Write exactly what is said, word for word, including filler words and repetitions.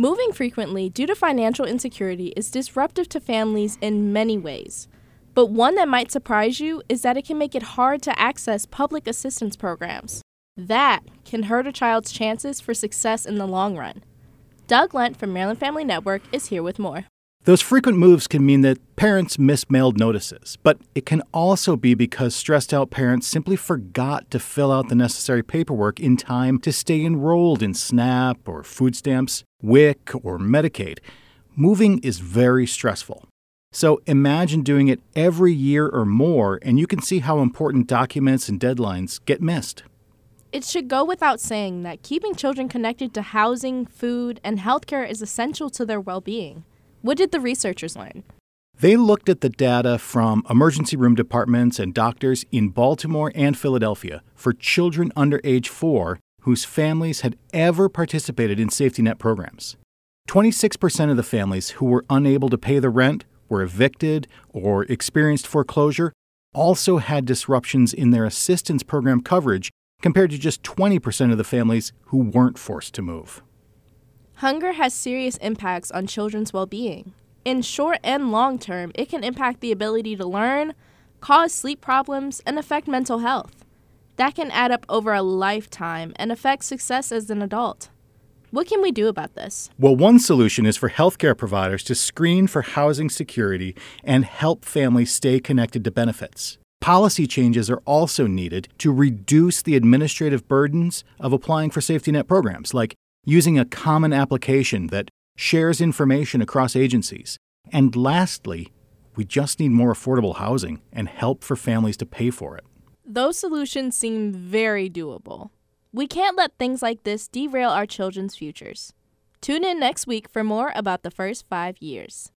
Moving frequently due to financial insecurity is disruptive to families in many ways. But one that might surprise you is that it can make it hard to access public assistance programs. That can hurt a child's chances for success in the long run. Doug Lent from Maryland Family Network is here with more. Those frequent moves can mean that parents miss mailed notices, but it can also be because stressed out parents simply forgot to fill out the necessary paperwork in time to stay enrolled in SNAP or food stamps, W I C, or Medicaid. Moving is very stressful. So imagine doing it every year or more, and you can see how important documents and deadlines get missed. It should go without saying that keeping children connected to housing, food, and healthcare is essential to their well-being. What did the researchers learn? They looked at the data from emergency room departments and doctors in Baltimore and Philadelphia for children under age four whose families had ever participated in safety net programs. twenty-six percent of the families who were unable to pay the rent, were evicted, or experienced foreclosure also had disruptions in their assistance program coverage compared to just twenty percent of the families who weren't forced to move. Hunger has serious impacts on children's well-being. In short and long term, it can impact the ability to learn, cause sleep problems, and affect mental health. That can add up over a lifetime and affect success as an adult. What can we do about this? Well, one solution is for healthcare providers to screen for housing security and help families stay connected to benefits. Policy changes are also needed to reduce the administrative burdens of applying for safety net programs, like using a common application that shares information across agencies. And lastly, we just need more affordable housing and help for families to pay for it. Those solutions seem very doable. We can't let things like this derail our children's futures. Tune in next week for more about the first five years.